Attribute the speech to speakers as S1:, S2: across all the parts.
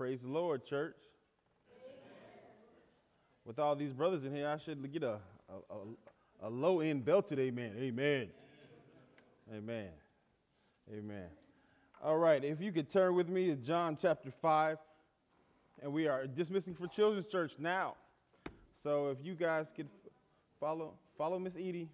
S1: Praise the Lord, church. Amen. With all these brothers in here, I should get a low-end belted amen. Amen. Amen. Amen. All right, if you could turn with me to John chapter 5, and we are dismissing for Children's Church now. So if you guys could follow Miss Edie.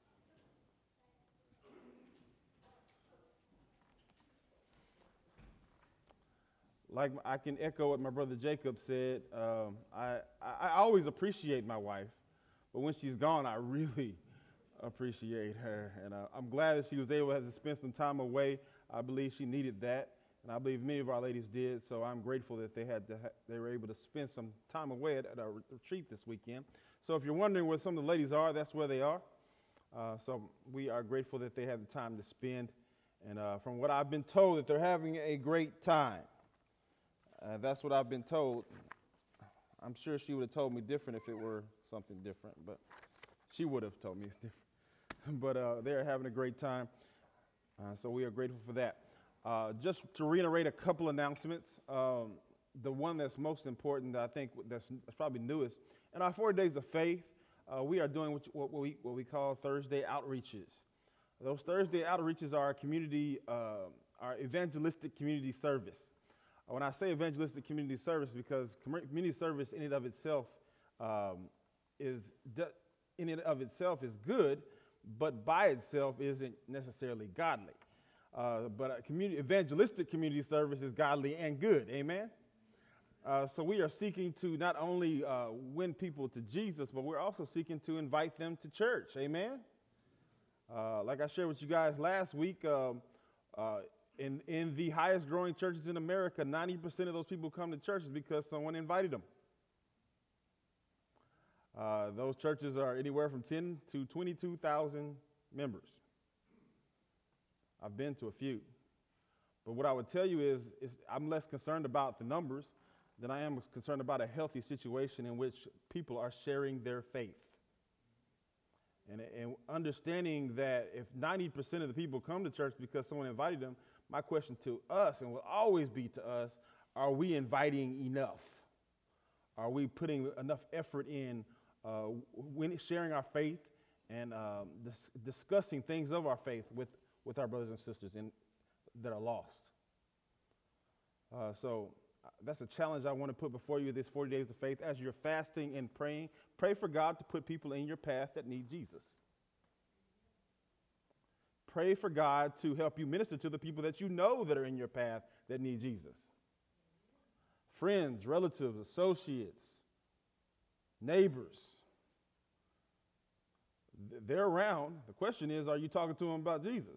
S1: Like I can echo what my brother Jacob said. I always appreciate my wife, but when she's gone, I really appreciate her. And I'm glad that she was able to spend some time away. I believe she needed that, and I believe many of our ladies did. So I'm grateful that they were able to spend some time away at our retreat this weekend. So if you're wondering where some of the ladies are, that's where they are. So we are grateful that they had the time to spend. And from what I've been told, that they're having a great time. That's what I've been told. I'm sure she would have told me different if it were something different, but she would have told me it's different. But they're having a great time, so we are grateful for that. Just to reiterate a couple announcements, the one that's most important, I think that's probably newest, in our 4 days of faith, we are doing what we call Thursday outreaches. Those Thursday outreaches are our evangelistic community service. When I say evangelistic community service, because community service in and of itself is good, but by itself isn't necessarily godly. But evangelistic community service is godly and good. Amen. So we are seeking to not only win people to Jesus, but we're also seeking to invite them to church. Amen. Like I shared with you guys last week. In the highest growing churches in America, 90% of those people come to churches because someone invited them. Those churches are anywhere from 10 to 22,000 members. I've been to a few. But what I would tell you is I'm less concerned about the numbers than I am concerned about a healthy situation in which people are sharing their faith. And understanding that if 90% of the people come to church because someone invited them, my question to us, and will always be to us, are we inviting enough? Are we putting enough effort in when sharing our faith and discussing things of our faith with our brothers and sisters that are lost? So that's a challenge I want to put before you this 40 days of faith. As you're fasting and praying, pray for God to put people in your path that need Jesus. Pray for God to help you minister to the people that you know that are in your path that need Jesus. Friends, relatives, associates, neighbors. They're around. The question is, are you talking to them about Jesus?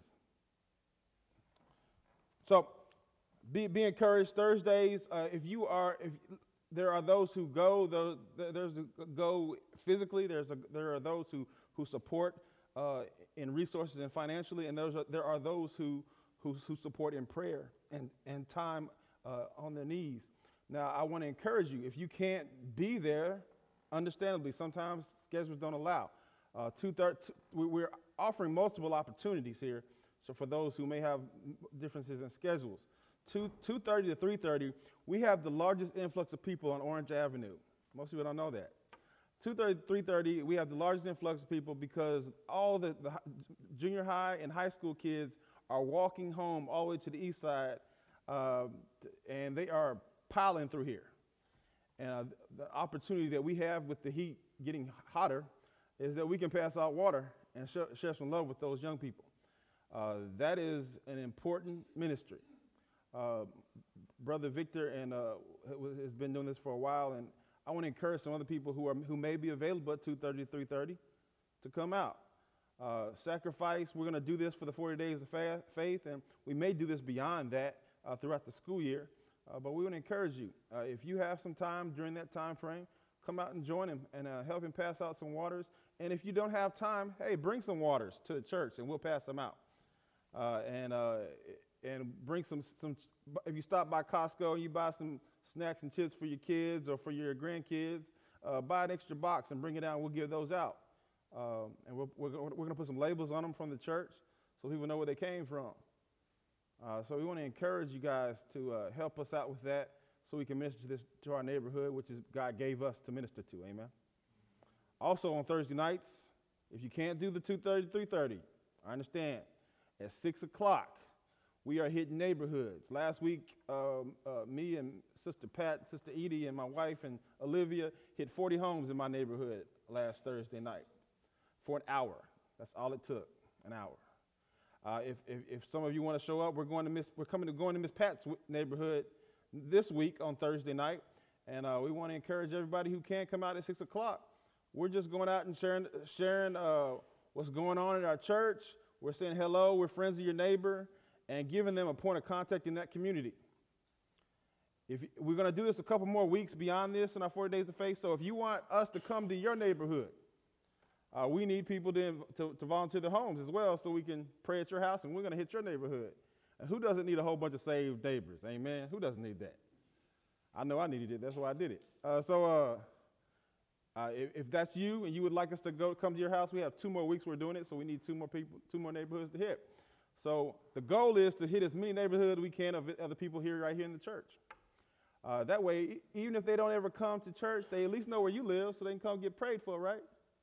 S1: So be encouraged. Thursdays, if there are those who go, there's go physically. There are those who support in resources and financially, and there are those who support in prayer and time on their knees. Now, I want to encourage you, if you can't be there, understandably, sometimes schedules don't allow. We're offering multiple opportunities here, so for those who may have differences in schedules. 2:30 to 3:30, we have the largest influx of people on Orange Avenue. Most people don't know that. 2:30 to 3:30, we have the largest influx of people because all the junior high and high school kids are walking home all the way to the east side, and they are piling through here. And the opportunity that we have with the heat getting hotter is that we can pass out water and share some love with those young people. That is an important ministry. Brother Victor has been doing this for a while, and I want to encourage some other people who may be available at 2:30 to 3:30 to come out. Sacrifice, we're going to do this for the 40 days of faith, and we may do this beyond that throughout the school year, but we want to encourage you. If you have some time during that time frame, come out and join him and help him pass out some waters. And if you don't have time, hey, bring some waters to the church, and we'll pass them out. And bring some. If you stop by Costco and you buy some snacks and chips for your kids or for your grandkids, buy an extra box and bring it out. We'll give those out, and we're going to put some labels on them from the church so people know where they came from. So we want to encourage you guys to help us out with that, so we can minister to our neighborhood, which is God gave us to minister to. Amen. Also on Thursday nights, if you can't do the 2:30 to 3:30, I understand. At 6 o'clock, we are hitting neighborhoods. Last week, me and Sister Pat, Sister Edie, and my wife and Olivia hit 40 homes in my neighborhood last Thursday night for an hour. That's all it took, an hour. If some of you want to show up, we're going to Miss Pat's neighborhood this week on Thursday night, and we want to encourage everybody who can come out at 6 o'clock. We're just going out and sharing what's going on in our church. We're saying hello. We're friends of your neighbor, and giving them a point of contact in that community. We're going to do this a couple more weeks beyond this in our 40 Days of Faith. So if you want us to come to your neighborhood, we need people to volunteer their homes as well, so we can pray at your house, and we're going to hit your neighborhood. And who doesn't need a whole bunch of saved neighbors? Amen. Who doesn't need that? I know I needed it. That's why I did it. If that's you and you would like us to come to your house, we have 2 more weeks we're doing it, so we need 2 more people, 2 more neighborhoods to hit. So the goal is to hit as many neighborhoods we can of other people right here in the church. That way, even if they don't ever come to church, they at least know where you live, so they can come get prayed for, right?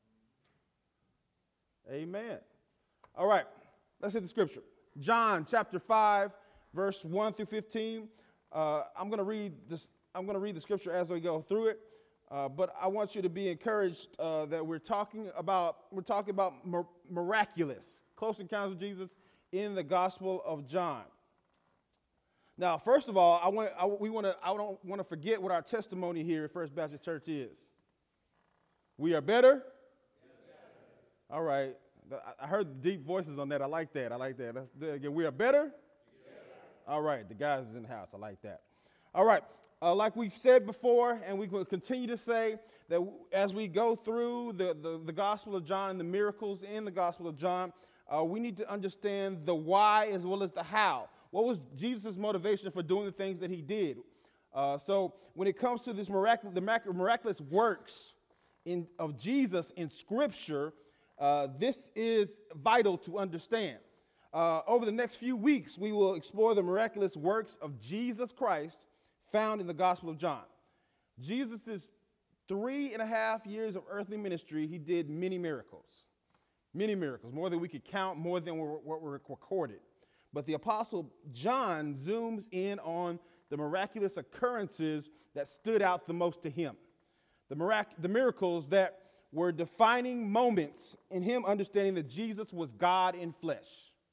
S1: Amen. All right, let's hit the scripture. John chapter 5, verse 1 through 15. I'm going to read the scripture as we go through it. But I want you to be encouraged that we're talking about miraculous, close encounters with Jesus in the Gospel of John. Now, first of all, I don't want to forget what our testimony here at First Baptist Church is. We are better. All right. I heard the deep voices on that. I like that. Again, we are better. All right. The guys is in the house. I like that. All right. Like we've said before, and we will continue to say, that as we go through the Gospel of John and the miracles in the Gospel of John, we need to understand the why as well as the how. What was Jesus' motivation for doing the things that he did? So when it comes to this miraculous works of Jesus in Scripture, this is vital to understand. Over the next few weeks, we will explore the miraculous works of Jesus Christ found in the Gospel of John. Jesus' 3.5 years of earthly ministry, he did many miracles, more than we could count, more than what were recorded. But the Apostle John zooms in on the miraculous occurrences that stood out the most to him, the miracles that were defining moments in him understanding that Jesus was God in flesh.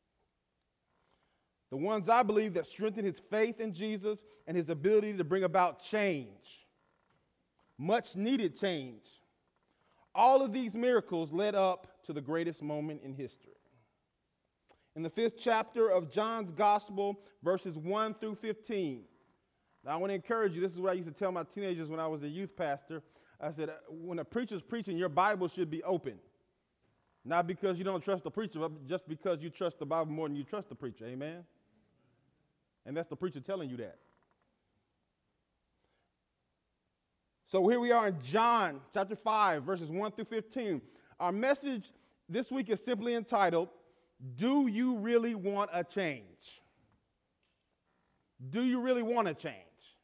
S1: The ones I believe that strengthened his faith in Jesus and his ability to bring about change, much needed change. All of these miracles led up to the greatest moment in history. In the 5th chapter of John's Gospel, verses 1 through 15. Now I want to encourage you, this is what I used to tell my teenagers when I was a youth pastor. I said, when a preacher's preaching, your Bible should be open. Not because you don't trust the preacher, but just because you trust the Bible more than you trust the preacher. Amen? And that's the preacher telling you that. So here we are in John chapter 5, verses 1 through 15. Our message this week is simply entitled, Do You Really Want a Change? Do you really want a change?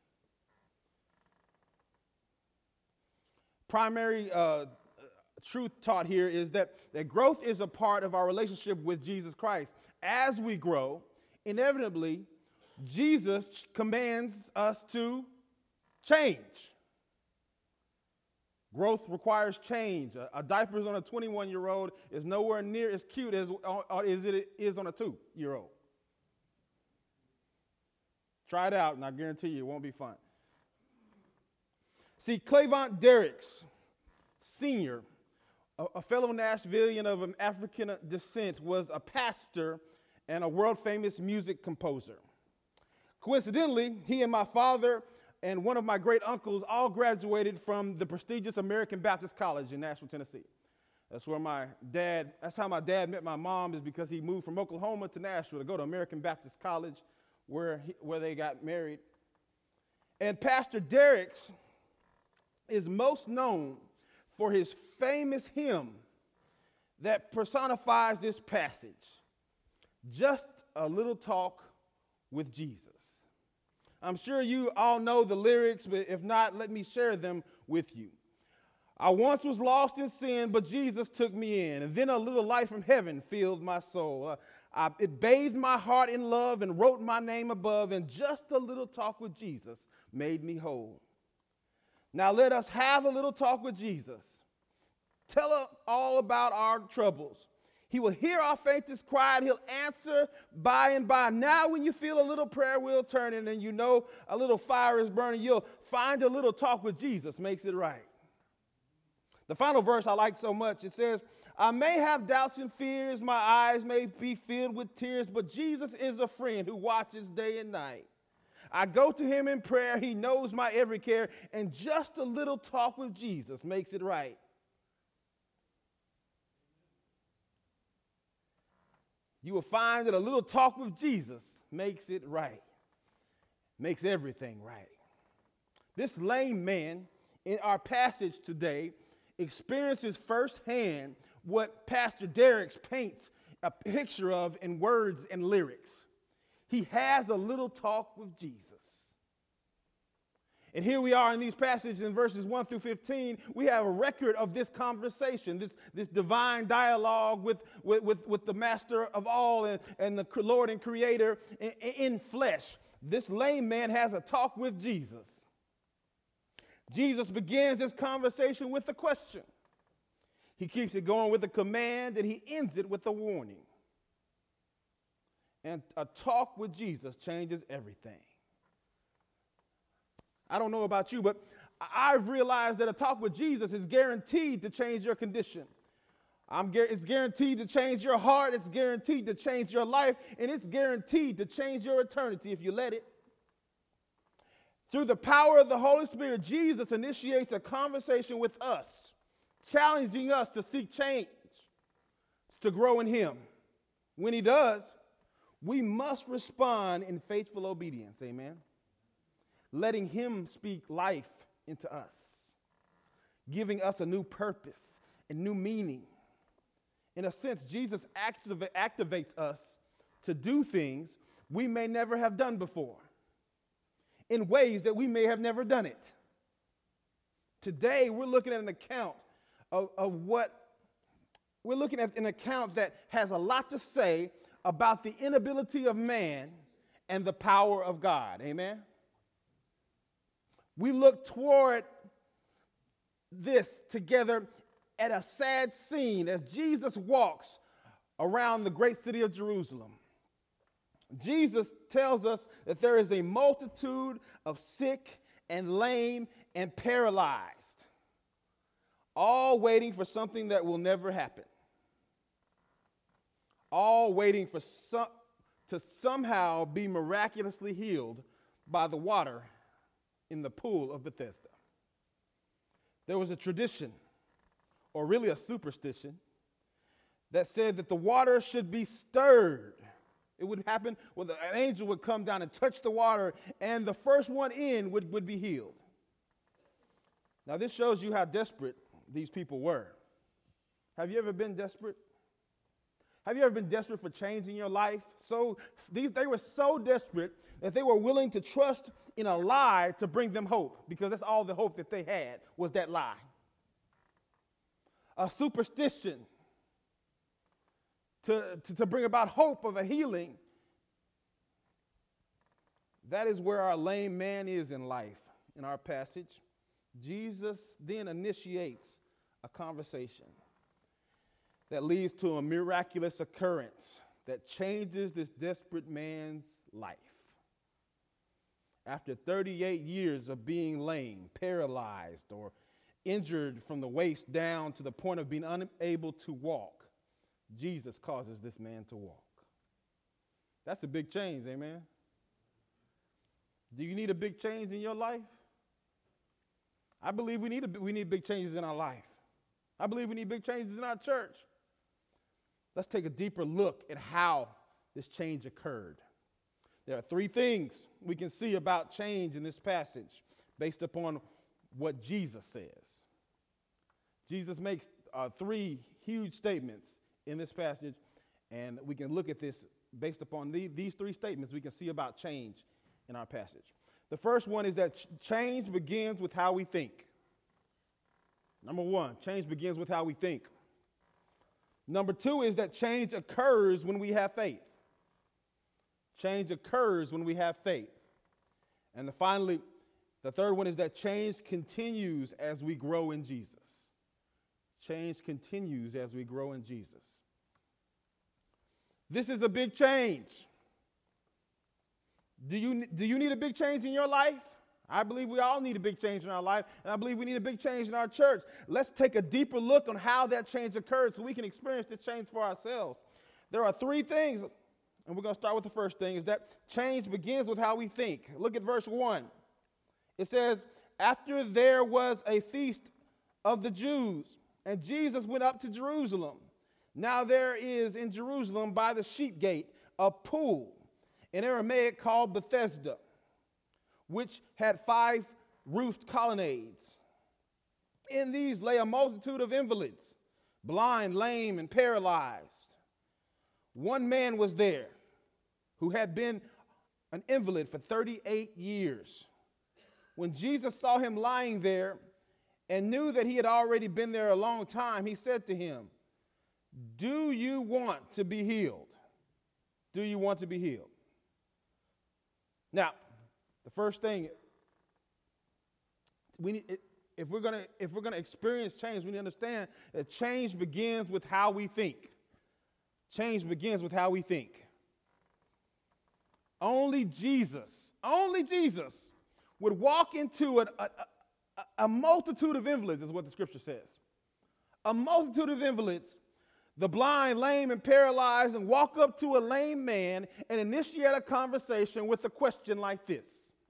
S1: Primary truth taught here is that growth is a part of our relationship with Jesus Christ. As we grow, inevitably, Jesus commands us to change. Growth requires change. A diaper on a 21-year-old is nowhere near as cute as it is on a 2-year-old. Try it out, and I guarantee you it won't be fun. See, Clavant Derricks, Sr., a fellow Nashvilleian of African descent, was a pastor and a world-famous music composer. Coincidentally, he and my father and one of my great uncles all graduated from the prestigious American Baptist College in Nashville, Tennessee. That's how my dad met my mom, is because he moved from Oklahoma to Nashville to go to American Baptist College where they got married. And Pastor Derricks is most known for his famous hymn that personifies this passage, Just a Little Talk with Jesus. I'm sure you all know the lyrics, but if not, let me share them with you. I once was lost in sin, but Jesus took me in. And then a little light from heaven filled my soul. It bathed my heart in love and wrote my name above. And just a little talk with Jesus made me whole. Now let us have a little talk with Jesus. Tell us all about our troubles. He will hear our faintest cry, and he'll answer by and by. Now when you feel a little prayer wheel turning and you know a little fire is burning, you'll find a little talk with Jesus makes it right. The final verse I like so much, it says, I may have doubts and fears, my eyes may be filled with tears, but Jesus is a friend who watches day and night. I go to him in prayer, he knows my every care, and just a little talk with Jesus makes it right. You will find that a little talk with Jesus makes it right, makes everything right. This lame man in our passage today experiences firsthand what Pastor Derek paints a picture of in words and lyrics. He has a little talk with Jesus. And here we are in these passages in verses 1 through 15. We have a record of this conversation, this divine dialogue with the master of all and the Lord and creator in flesh. This lame man has a talk with Jesus. Jesus begins this conversation with a question. He keeps it going with a command, and he ends it with a warning. And a talk with Jesus changes everything. I don't know about you, but I've realized that a talk with Jesus is guaranteed to change your condition. It's guaranteed to change your heart. It's guaranteed to change your life. And it's guaranteed to change your eternity if you let it. Through the power of the Holy Spirit, Jesus initiates a conversation with us, challenging us to seek change, to grow in him. When he does, we must respond in faithful obedience, amen? Letting him speak life into us, giving us a new purpose and new meaning. In a sense, Jesus activates us to do things we may never have done before, in ways that we may have never done it. Today, we're looking at an account we're looking at an account that has a lot to say about the inability of man and the power of God. Amen? We look toward this together at a sad scene as Jesus walks around the great city of Jerusalem. Jesus tells us that there is a multitude of sick and lame and paralyzed, all waiting for something that will never happen, all waiting for to somehow be miraculously healed by the water in the pool of Bethesda. There was a tradition, or really a superstition, that said that the water should be stirred. It would happen when an angel would come down and touch the water, and the first one in would be healed. Now, this shows you how desperate these people were. Have you ever been desperate? Have you ever been desperate for change in your life? They were so desperate that they were willing to trust in a lie to bring them hope, because that's all the hope that they had was that lie. A superstition to bring about hope of a healing. That is where our lame man is in life in our passage. Jesus then initiates a conversation that leads to a miraculous occurrence that changes this desperate man's life. After 38 years of being lame, paralyzed, or injured from the waist down to the point of being unable to walk, Jesus causes this man to walk. That's a big change, amen? Do you need a big change in your life? I believe we need big changes in our life. I believe we need big changes in our church. Let's take a deeper look at how this change occurred. There are three things we can see about change in this passage based upon what Jesus says. Jesus makes three huge statements in this passage, and we can look at this based upon these three statements. We can see about change in our passage. The first one is that change begins with how we think. Number one, change begins with how we think. Number two is that change occurs when we have faith. Change occurs when we have faith. And finally, the third one is that change continues as we grow in Jesus. Change continues as we grow in Jesus. This is a big change. Do you need a big change in your life? I believe we all need a big change in our life, and I believe we need a big change in our church. Let's take a deeper look on how that change occurred so we can experience this change for ourselves. There are three things, and we're going to start with the first thing, is that change begins with how we think. Look at verse 1. It says, after there was a feast of the Jews, and Jesus went up to Jerusalem. Now there is in Jerusalem by the sheep gate a pool, in Aramaic called Bethesda, which had 5 roofed colonnades. In these lay a multitude of invalids, blind, lame, and paralyzed. One man was there who had been an invalid for 38 years. When Jesus saw him lying there and knew that he had already been there a long time, he said to him, "Do you want to be healed?" Do you want to be healed? Now, the first thing we need, if we're gonna experience change, we need to understand that change begins with how we think. Change begins with how we think. Only Jesus would walk into a multitude of invalids, is what the scripture says. A multitude of invalids, the blind, lame, and paralyzed, and walk up to a lame man and initiate a conversation with a question like this.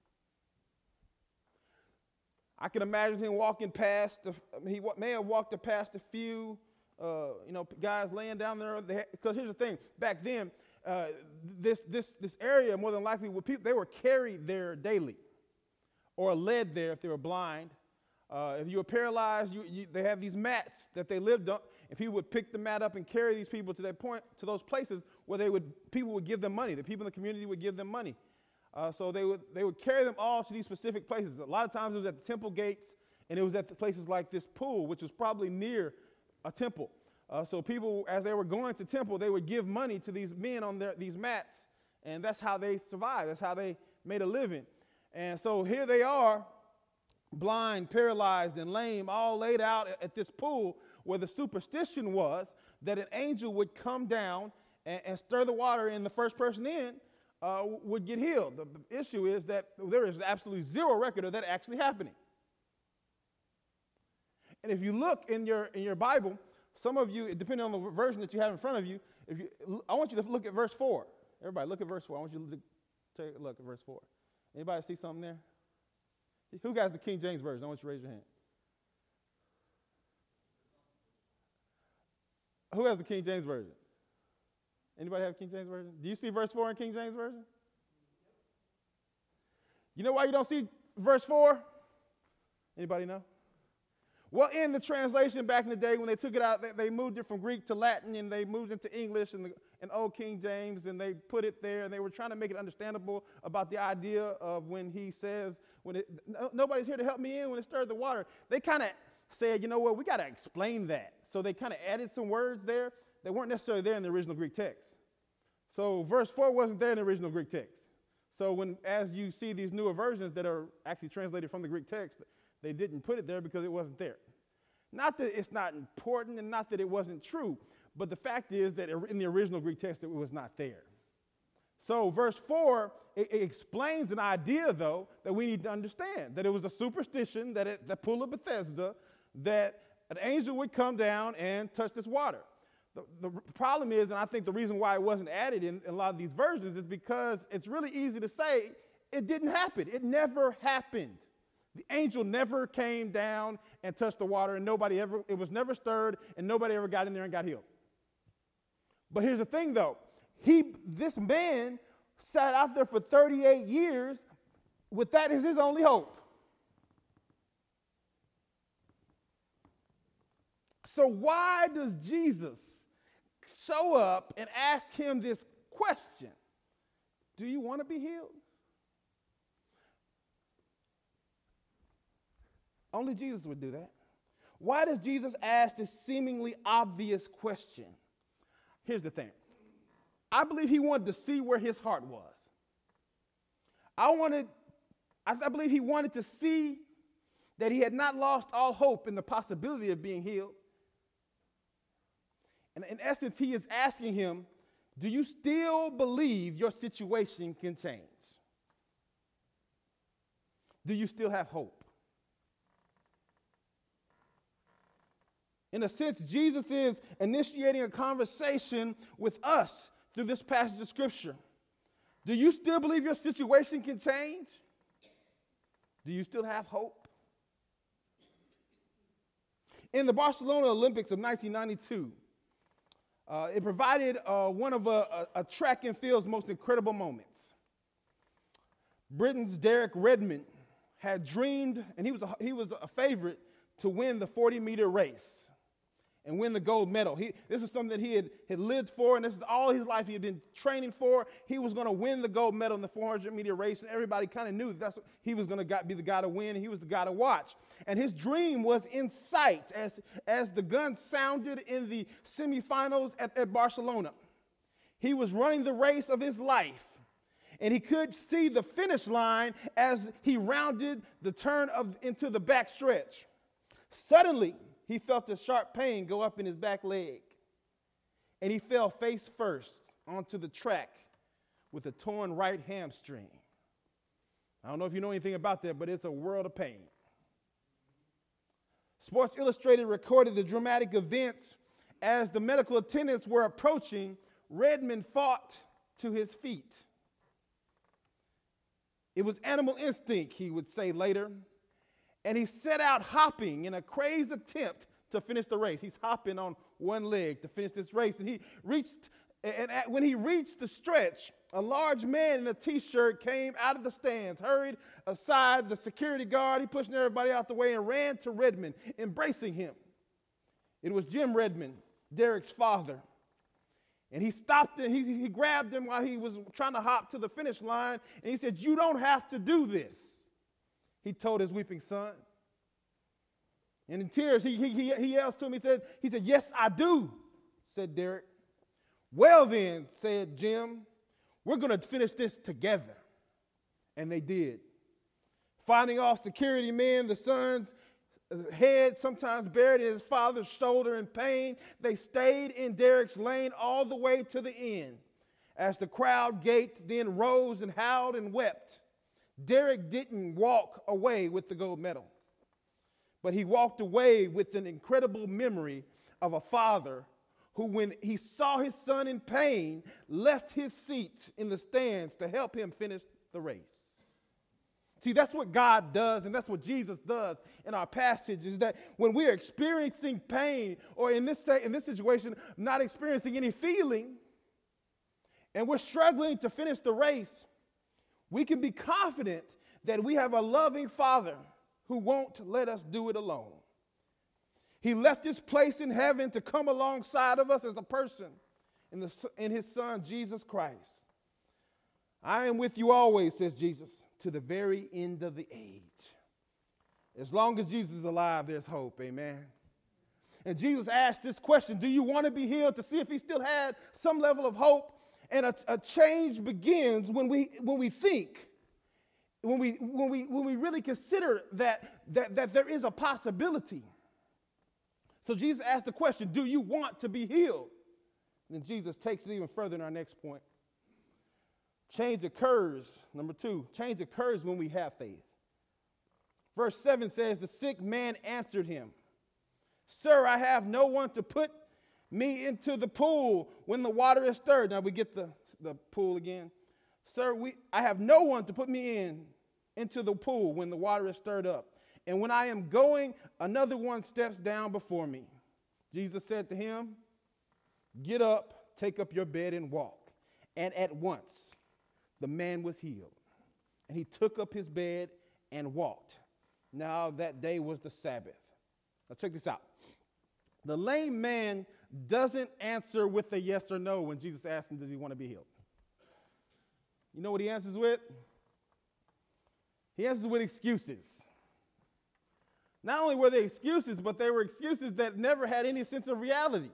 S1: I can imagine him walking past, he may have walked past a few, guys laying down there. Because here's the thing, back then, this area, more than likely, they were carried there daily or led there if they were blind. If you were paralyzed, they have these mats that they lived on, and people would pick the mat up and carry these people to those places where people would give them money. The people in the community would give them money. So they would carry them all to these specific places. A lot of times it was at the temple gates, and it was at the places like this pool, which was probably near a temple. So people, as they were going to temple, they would give money to these men on these mats, and that's how they survived. That's how they made a living. And so here they are, blind, paralyzed, and lame, all laid out at this pool, where the superstition was that an angel would come down and stir the water, and the first person in would get healed. The issue is that there is absolutely zero record of that actually happening. And if you look in your Bible, some of you, depending on the version that you have in front of you, I want you to look at verse 4. Everybody, look at verse 4. I want you to take a look at verse 4. Anybody see something there? Who has the King James Version? I want you to raise your hand. Who has the King James Version? Anybody have King James Version? Do you see verse 4 in King James Version? You know why you don't see verse 4? Anybody know? Well, in the translation back in the day when they took it out, they moved it from Greek to Latin, and they moved into English and Old King James, and they put it there, and they were trying to make it understandable about the idea of when he says, nobody's here to help me in when it stirred the water. They kind of said, you know what, we got to explain that. So they kind of added some words there that weren't necessarily there in the original Greek text. So verse 4 wasn't there in the original Greek text. So as you see these newer versions that are actually translated from the Greek text, they didn't put it there because it wasn't there. Not that it's not important and not that it wasn't true, but the fact is that in the original Greek text it was not there. So verse 4, it explains an idea, though, that we need to understand, that it was a superstition that at the pool of Bethesda, that an angel would come down and touch this water. The problem is, and I think the reason why it wasn't added in a lot of these versions, is because it's really easy to say it didn't happen. It never happened. The angel never came down and touched the water, and it was never stirred, and nobody ever got in there and got healed. But here's the thing, though. This man sat out there for 38 years with that as his only hope. So why does Jesus show up and ask him this question? Do you want to be healed? Only Jesus would do that. Why does Jesus ask this seemingly obvious question? Here's the thing. I believe he wanted to see where his heart was. I believe he wanted to see that he had not lost all hope in the possibility of being healed. And in essence, he is asking him, do you still believe your situation can change? Do you still have hope? In a sense, Jesus is initiating a conversation with us through this passage of Scripture. Do you still believe your situation can change? Do you still have hope? In the Barcelona Olympics of 1992, it provided one of a track and field's most incredible moments. Britain's Derek Redmond had dreamed, and he was a favorite to win the 40-meter race and win the gold medal. This is something that he had lived for, and this is all his life he had been training for. He was going to win the gold medal in the 400-meter race, and everybody kind of knew that's what he was going to be the guy to win, and he was the guy to watch. And his dream was in sight as the gun sounded in the semifinals at Barcelona. He was running the race of his life, and he could see the finish line as he rounded the turn into the back stretch. Suddenly, he felt a sharp pain go up in his back leg, and he fell face first onto the track with a torn right hamstring. I don't know if you know anything about that, but it's a world of pain. Sports Illustrated recorded the dramatic events as the medical attendants were approaching. Redmond fought to his feet. It was animal instinct, he would say later. And he set out hopping in a crazed attempt to finish the race. He's hopping on one leg to finish this race. And when he reached the stretch, a large man in a T-shirt came out of the stands, hurried aside the security guard. He pushed everybody out the way and ran to Redmond, embracing him. It was Jim Redmond, Derek's father. And he stopped and he grabbed him while he was trying to hop to the finish line. And he said, "You don't have to do this," he told his weeping son. And in tears, he yells to him, he said, "Yes, I do," said Derek. "Well then," said Jim, "we're going to finish this together." And they did. Fighting off security men, the son's head sometimes buried in his father's shoulder in pain, they stayed in Derek's lane all the way to the end. As the crowd gaped, then rose and howled and wept, Derek didn't walk away with the gold medal, but he walked away with an incredible memory of a father who, when he saw his son in pain, left his seat in the stands to help him finish the race. See, that's what God does, and that's what Jesus does in our passage, is that when we are experiencing pain, or in this situation, not experiencing any feeling, and we're struggling to finish the race, we can be confident that we have a loving Father who won't let us do it alone. He left his place in heaven to come alongside of us as a person in his Son, Jesus Christ. "I am with you always," says Jesus, "to the very end of the age." As long as Jesus is alive, there's hope, amen. And Jesus asked this question, do you want to be healed, to see if he still had some level of hope. And a change begins when we think, when we really consider that there is a possibility. So Jesus asked the question, do you want to be healed? And then Jesus takes it even further in our next point. Change occurs, number 2, change occurs when we have faith. Verse 7 says, the sick man answered him, "Sir, I have no one to put me into the pool when the water is stirred." Now we get the pool again. "Sir, I have no one to put me into the pool when the water is stirred up. And when I am going, another one steps down before me." Jesus said to him, "Get up, take up your bed and walk." And at once the man was healed. And he took up his bed and walked. Now that day was the Sabbath. Now check this out. The lame man doesn't answer with a yes or no when Jesus asks him, does he want to be healed? You know what he answers with? He answers with excuses. Not only were they excuses, but they were excuses that never had any sense of reality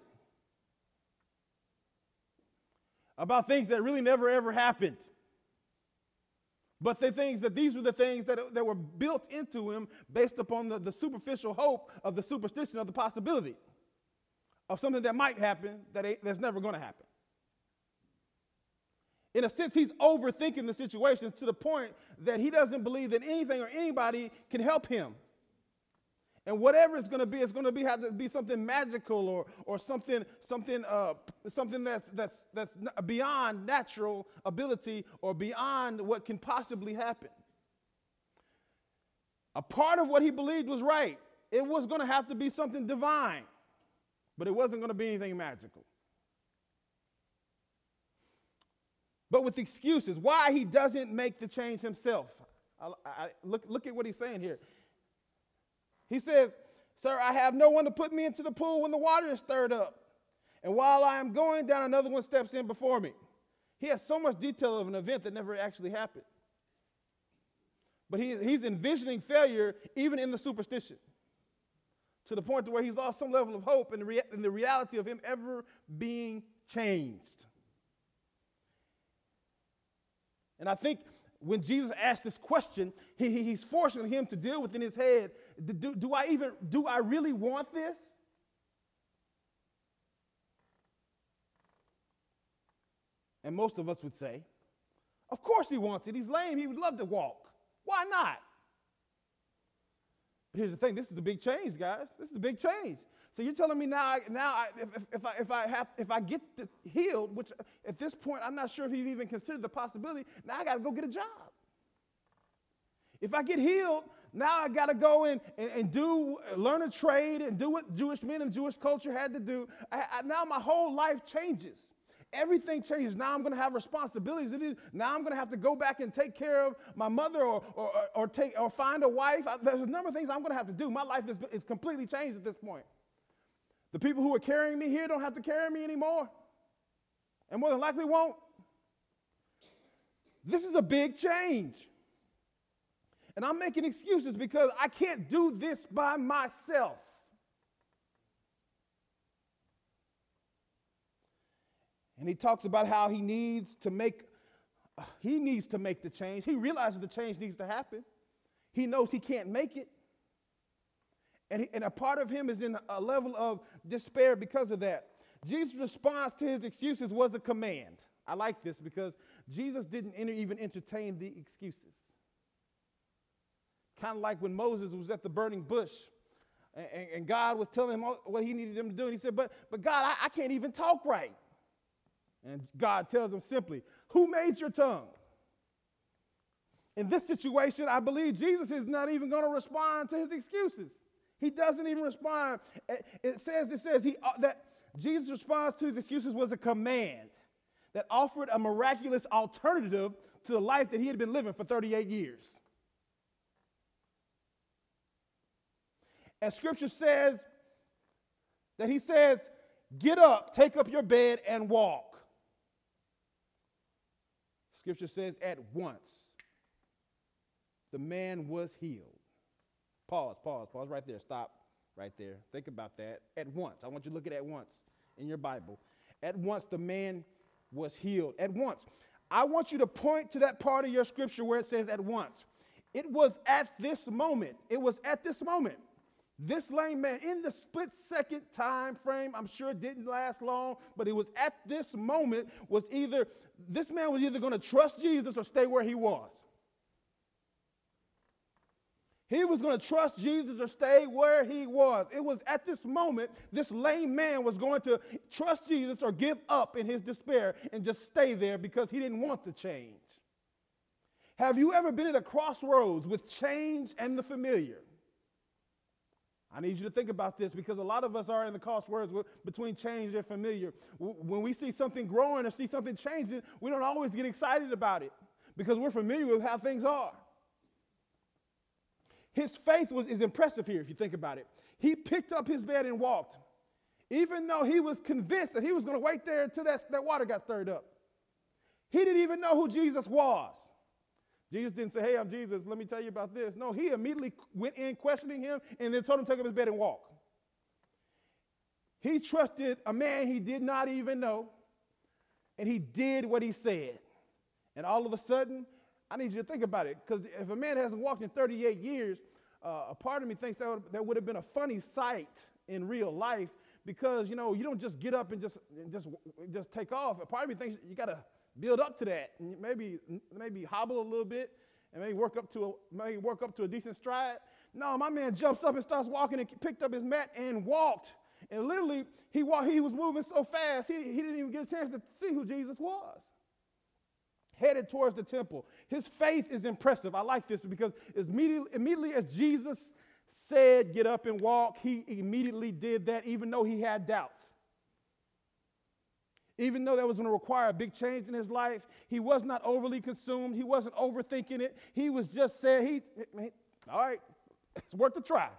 S1: about things that really never ever happened. But these were the things that were built into him based upon the superficial hope of the superstition of the possibility of something that might happen that's never going to happen. In a sense, he's overthinking the situation to the point that he doesn't believe that anything or anybody can help him. And whatever it's going to be have to be something magical or something that's beyond natural ability or beyond what can possibly happen. A part of what he believed was right. It was going to have to be something divine, but it wasn't going to be anything magical. But with excuses, why he doesn't make the change himself. Look at what he's saying here. He says, "Sir, I have no one to put me into the pool when the water is stirred up. And while I am going down, another one steps in before me." He has so much detail of an event that never actually happened. But he's envisioning failure even in the superstition, to the point to where he's lost some level of hope in the reality of him ever being changed. And I think when Jesus asked this question, he's forcing him to deal with in his head, do I really want this? And most of us would say, of course he wants it. He's lame. He would love to walk. Why not? But here's the thing. This is the big change, guys. This is the big change. So you're telling me if I get healed, which at this point I'm not sure if you've even considered the possibility, now I got to go get a job. If I get healed, now I got to go and learn a trade and do what Jewish men and Jewish culture had to do. Now my whole life changes. Everything changes. Now I'm going to have responsibilities. Now I'm going to have to go back and take care of my mother or find a wife. There's a number of things I'm going to have to do. My life is completely changed at this point. The people who are carrying me here don't have to carry me anymore, and more than likely won't. This is a big change. And I'm making excuses because I can't do this by myself. And he talks about how he needs to make the change. He realizes the change needs to happen. He knows he can't make it. And a part of him is in a level of despair because of that. Jesus' response to his excuses was a command. I like this because Jesus didn't even entertain the excuses. Kind of like when Moses was at the burning bush and God was telling him what he needed him to do. And he said, but God, I can't even talk right. And God tells him simply, who made your tongue? In this situation, I believe Jesus is not even going to respond to his excuses. He doesn't even respond. It says that Jesus' response to his excuses was a command that offered a miraculous alternative to the life that he had been living for 38 years. And Scripture says that he says, get up, take up your bed, and walk. Scripture says at once the man was healed. Pause right there. Stop right there. Think about that. At once. I want you to look at "at once" in your Bible. At once the man was healed. At once. I want you to point to that part of your scripture where it says at once. It was at this moment. This lame man, in the split-second time frame, I'm sure it didn't last long, but it was at this moment, this man was either going to trust Jesus or stay where he was. He was going to trust Jesus or stay where he was. It was at this moment, this lame man was going to trust Jesus or give up in his despair and just stay there because he didn't want the change. Have you ever been at a crossroads with change and the familiar? I need you to think about this because a lot of us are in the crossroads between change and familiar. When we see something growing or see something changing, we don't always get excited about it because we're familiar with how things are. His faith is impressive here if you think about it. He picked up his bed and walked, even though he was convinced that he was going to wait there until that water got stirred up. He didn't even know who Jesus was. Jesus didn't say, hey, I'm Jesus, let me tell you about this. No, he immediately went in questioning him and then told him to take up his bed and walk. He trusted a man he did not even know, and he did what he said. And all of a sudden, I need you to think about it, because if a man hasn't walked in 38 years, a part of me thinks that would have been a funny sight in real life, because, you don't just get up and just take off. A part of me thinks you got to build up to that, and maybe hobble a little bit, and maybe work up to a decent stride. No, my man jumps up and starts walking and picked up his mat and walked. And literally, he was moving so fast, he didn't even get a chance to see who Jesus was. Headed towards the temple. His faith is impressive. I like this because immediately as Jesus said, get up and walk, he immediately did that, even though he had doubts. Even though that was going to require a big change in his life, he was not overly consumed. He wasn't overthinking it. He was just saying, all right, it's worth a try.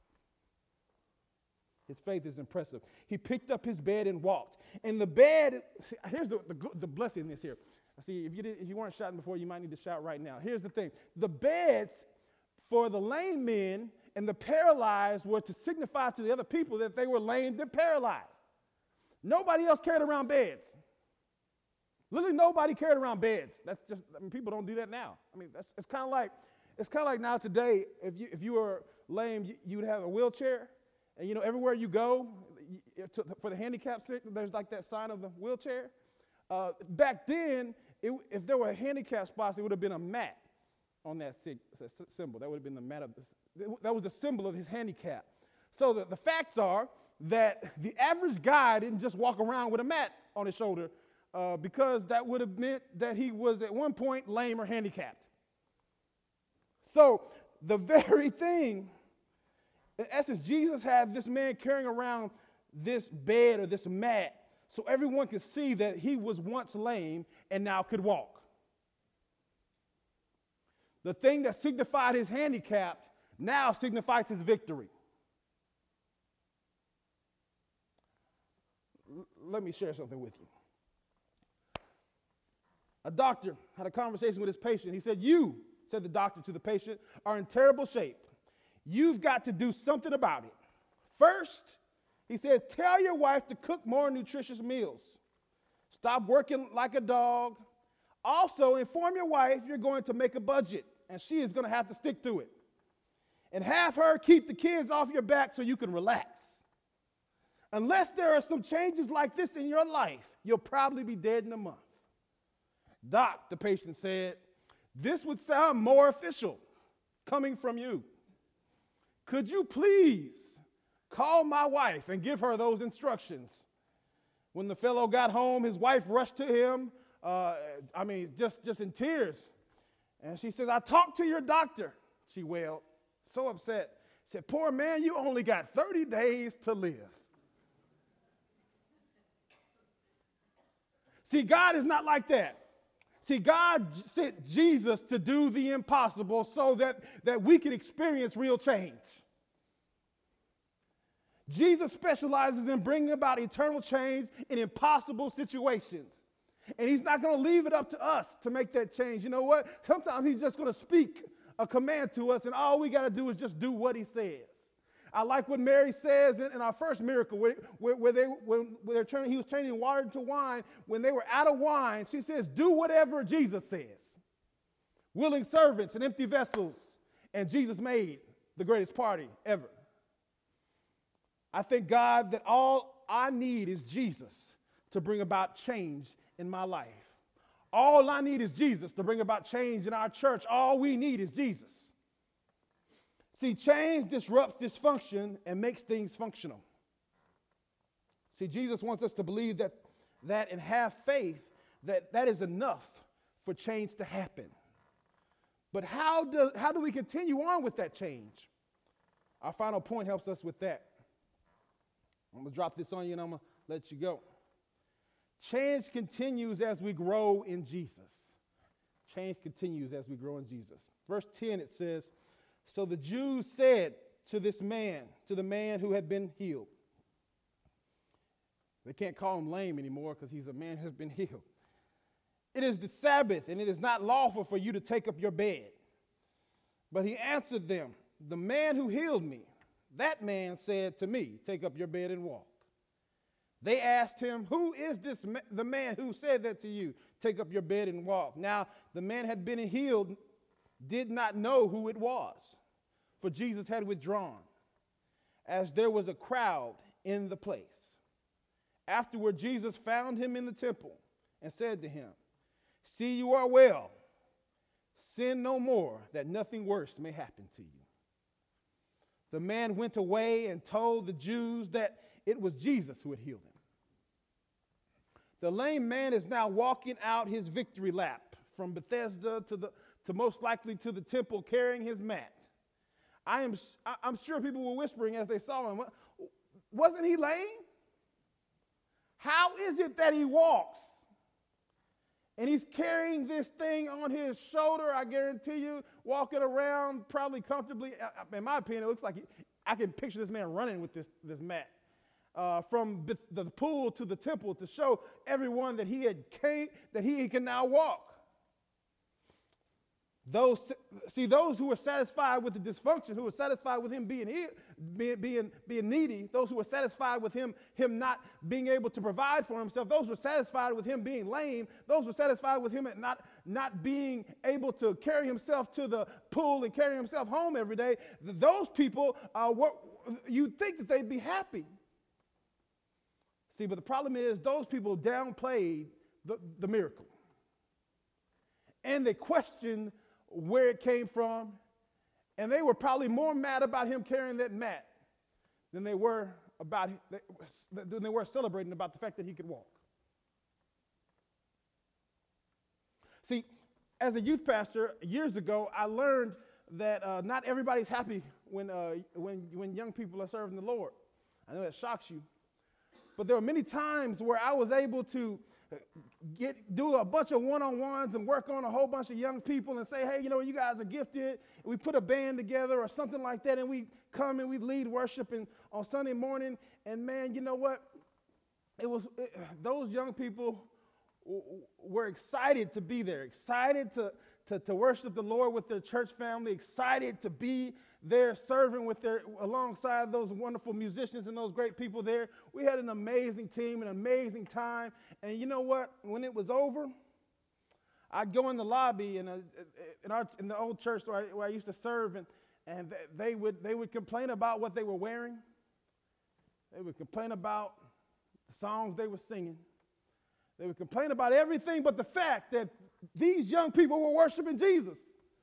S1: His faith is impressive. He picked up his bed and walked. And the bed, here's the blessing in this here. See, if you weren't shouting before, you might need to shout right now. Here's the thing. The beds for the lame men and the paralyzed were to signify to the other people that they were lame and paralyzed. Nobody else carried around beds. Literally nobody carried around beds. That's just, people don't do that now. It's kind of like now today, if you were lame, you would have a wheelchair. And, everywhere you go, for the handicapped, there's like that sign of the wheelchair. Back then, if there were handicap spots, it would have been a mat on that symbol. That would have been the mat that was the symbol of his handicap. So the facts are that the average guy didn't just walk around with a mat on his shoulder because that would have meant that he was at one point lame or handicapped. So the very thing, in essence, Jesus had this man carrying around this bed or this mat so everyone could see that he was once lame and now could walk. The thing that signified his handicap now signifies his victory. Let me share something with you. A doctor had a conversation with his patient. He said, "You," said the doctor to the patient, "are in terrible shape. You've got to do something about it. First," he says, "tell your wife to cook more nutritious meals. Stop working like a dog. Also, inform your wife you're going to make a budget, and she is going to have to stick to it. And have her keep the kids off your back so you can relax. Unless there are some changes like this in your life, you'll probably be dead in a month." "Doc," the patient said, "this would sound more official coming from you. Could you please call my wife and give her those instructions?" When the fellow got home, his wife rushed to him, just in tears. And she says, "I talked to your doctor," she wailed, so upset. Said, "Poor man, you only got 30 days to live." See, God is not like that. See, God sent Jesus to do the impossible so that we can experience real change. Jesus specializes in bringing about eternal change in impossible situations. And he's not going to leave it up to us to make that change. You know what? Sometimes he's just going to speak a command to us, and all we got to do is just do what he says. I like what Mary says in our first miracle, where he was turning water into wine. When they were out of wine, she says, "Do whatever Jesus says." Willing servants and empty vessels. And Jesus made the greatest party ever. I thank God that all I need is Jesus to bring about change in my life. All I need is Jesus to bring about change in our church. All we need is Jesus. See, change disrupts dysfunction and makes things functional. See, Jesus wants us to believe that and have faith that is enough for change to happen. But how do we continue on with that change? Our final point helps us with that. I'm going to drop this on you and I'm going to let you go. Change continues as we grow in Jesus. Change continues as we grow in Jesus. Verse 10, it says, "So the Jews said to the man who had been healed." They can't call him lame anymore because he's a man who has been healed. it is the Sabbath, and it is not lawful for you to take up your bed. But he answered them, the man who healed me, that man said to me, take up your bed and walk. They asked him, who is the man who said that to you? Take up your bed and walk. Now, the man had been healed, did not know who it was, for Jesus had withdrawn, as there was a crowd in the place. Afterward, Jesus found him in the temple and said to him, see, you are well. Sin no more, that nothing worse may happen to you. The man went away and told the Jews that it was Jesus who had healed him. The lame man is now walking out his victory lap from Bethesda to most likely to the temple, carrying his mat. I'm sure people were whispering as they saw him, wasn't he lame? How is it that he walks? And he's carrying this thing on his shoulder, I guarantee you, walking around probably comfortably. In my opinion, it looks like I can picture this man running with this mat from the pool to the temple to show everyone that he can now walk. Those who were satisfied with the dysfunction, who were satisfied with him being needy, those who were satisfied with him not being able to provide for himself, those who were satisfied with him being lame, those who were satisfied with him not being able to carry himself to the pool and carry himself home every day, those people, you'd think that they'd be happy. See, but the problem is those people downplayed the miracle. And they questioned where it came from, and they were probably more mad about him carrying that mat than they were celebrating about the fact that he could walk. See, as a youth pastor years ago, I learned that not everybody's happy when young people are serving the Lord. I know that shocks you, but there were many times where I was able to do a bunch of one-on-ones and work on a whole bunch of young people and say, hey, you guys are gifted. We put a band together or something like that, and we come and we lead worship on Sunday morning. And man, you know what? Those young people were excited to be there, excited to worship the Lord with their church family, excited to be there serving alongside those wonderful musicians and those great people there. We had an amazing team, an amazing time. And you know what? When it was over, I'd go in the lobby in the old church where I used to serve, and they would complain about what they were wearing. They would complain about the songs they were singing. They would complain about everything but the fact that these young people were worshiping Jesus.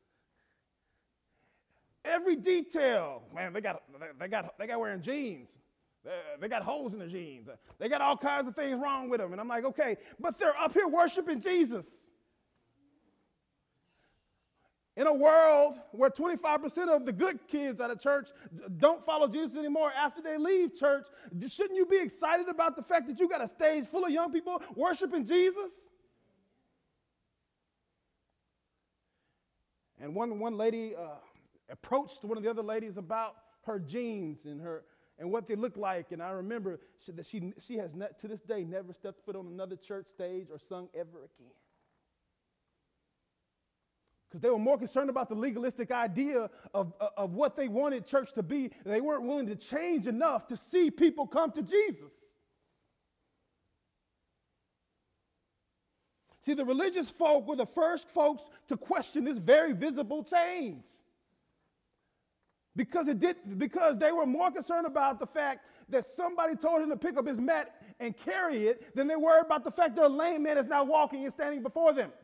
S1: Every detail, man, they got wearing jeans. They got holes in their jeans. They got all kinds of things wrong with them. And I'm like, okay, but they're up here worshiping Jesus. In a world where 25% of the good kids out of church don't follow Jesus anymore after they leave church, shouldn't you be excited about the fact that you got a stage full of young people worshiping Jesus? And one lady approached one of the other ladies about her jeans and what they look like. And I remember that she has to this day never stepped foot on another church stage or sung ever again. Because they were more concerned about the legalistic idea of what they wanted church to be. They weren't willing to change enough to see people come to Jesus. See, the religious folk were the first folks to question this very visible change. Because they were more concerned about the fact that somebody told him to pick up his mat and carry it than they were about the fact that a lame man is now walking and standing before them.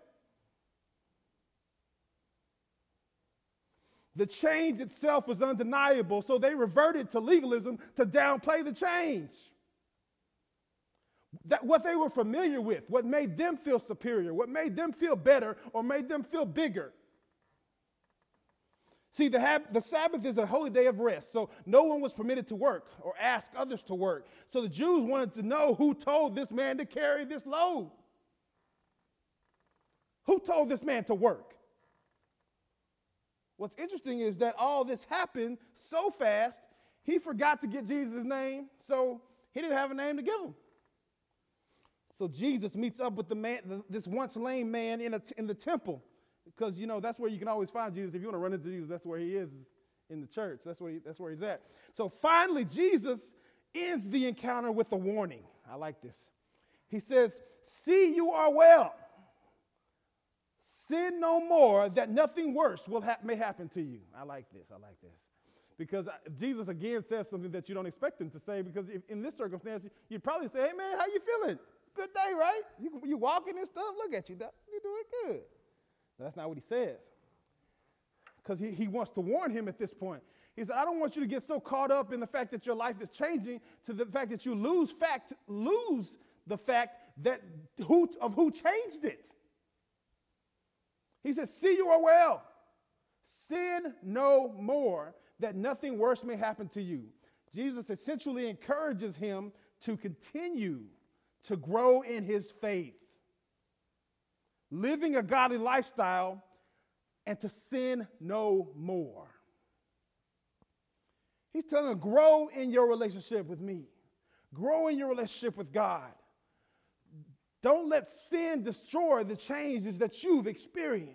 S1: The change itself was undeniable, so they reverted to legalism to downplay the change. That what they were familiar with, what made them feel superior, what made them feel better, or made them feel bigger. See, the Sabbath is a holy day of rest, so no one was permitted to work or ask others to work. So the Jews wanted to know who told this man to carry this load. Who told this man to work? What's interesting is that all this happened so fast, he forgot to get Jesus' name, so he didn't have a name to give him. So Jesus meets up with the man, this once lame man in the temple, because that's where you can always find Jesus. If you want to run into Jesus, that's where he is, in the church. That's where he's at. So finally, Jesus ends the encounter with a warning. I like this. He says, "See, you are well. Sin no more, that nothing worse may happen to you." I like this. Because Jesus again says something that you don't expect him to say, because if, in this circumstance, you'd probably say, "Hey man, how you feeling? Good day, right? You walking and stuff? Look at you, Doc. You're doing good." That's not what he says. Because he wants to warn him at this point. He said, "I don't want you to get so caught up in the fact that your life is changing to the fact that you lose the fact that who changed it." He says, "See, you are well. Sin no more, that nothing worse may happen to you." Jesus essentially encourages him to continue to grow in his faith, living a godly lifestyle, and to sin no more. He's telling him, grow in your relationship with me. Grow in your relationship with God. Don't let sin destroy the changes that you've experienced.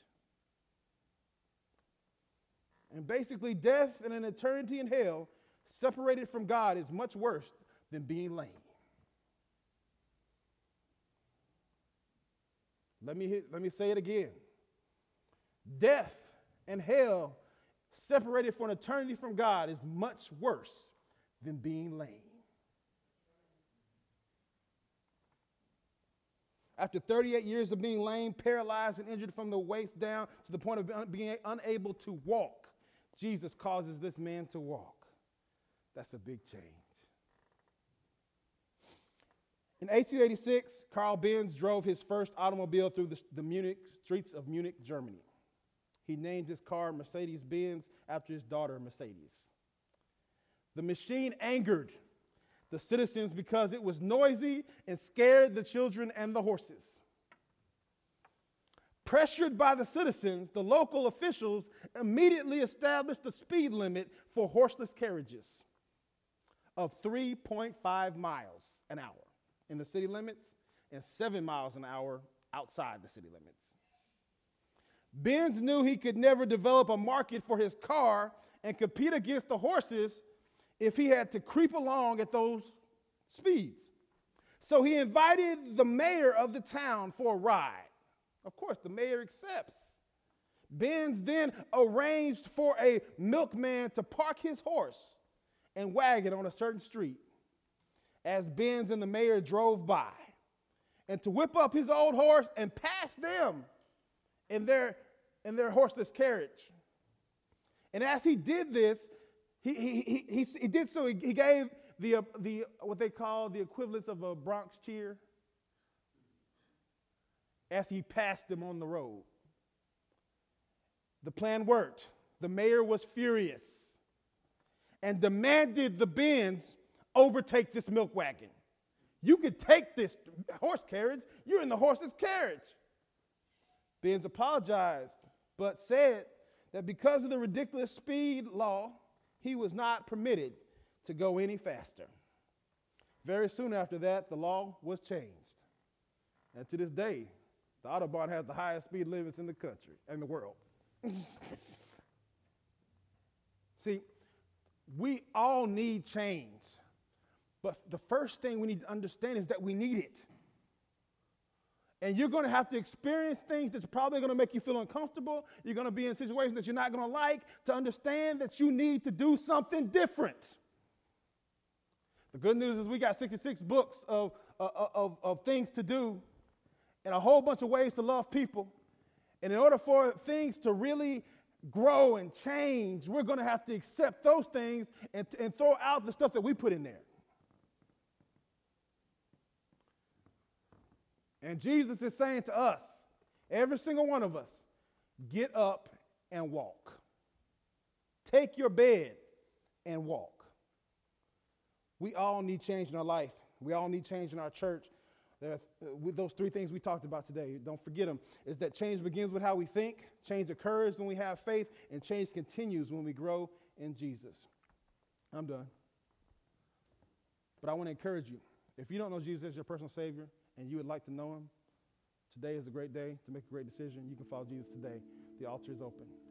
S1: And basically, death and an eternity in hell, separated from God, is much worse than being lame. Let me say it again. Death and hell, separated for an eternity from God, is much worse than being lame. After 38 years of being lame, paralyzed, and injured from the waist down to the point of being unable to walk, Jesus causes this man to walk. That's a big change. In 1886, Carl Benz drove his first automobile through the streets of Munich, Germany. He named his car Mercedes-Benz after his daughter, Mercedes. The machine angered the citizens because it was noisy and scared the children and the horses. Pressured by the citizens, the local officials immediately established a speed limit for horseless carriages of 3.5 miles an hour in the city limits and 7 miles an hour outside the city limits. Benz knew he could never develop a market for his car and compete against the horses if he had to creep along at those speeds. So he invited the mayor of the town for a ride. Of course, the mayor accepts. Benz then arranged for a milkman to park his horse and wagon on a certain street as Benz and the mayor drove by, and to whip up his old horse and pass them in their horseless carriage. And as he did this, he did so. He gave the what they call the equivalence of a Bronx cheer as he passed them on the road. The plan worked. The mayor was furious and demanded the Benz overtake this milk wagon. You could take this horse carriage. You're in the horse's carriage. Benz apologized, but said that because of the ridiculous speed law, he was not permitted to go any faster. Very soon after that, the law was changed. And to this day, the Autobahn has the highest speed limits in the country and the world. See, we all need change. But the first thing we need to understand is that we need it. And you're going to have to experience things that's probably going to make you feel uncomfortable. You're going to be in situations that you're not going to like to understand that you need to do something different. The good news is we got 66 books of things to do and a whole bunch of ways to love people. And in order for things to really grow and change, we're going to have to accept those things and throw out the stuff that we put in there. And Jesus is saying to us, every single one of us, get up and walk. Take your bed and walk. We all need change in our life. We all need change in our church. With those three things we talked about today, don't forget them, is that change begins with how we think, change occurs when we have faith, and change continues when we grow in Jesus. I'm done. But I want to encourage you, if you don't know Jesus as your personal Savior, and you would like to know him, today is a great day to make a great decision. You can follow Jesus today. The altar is open.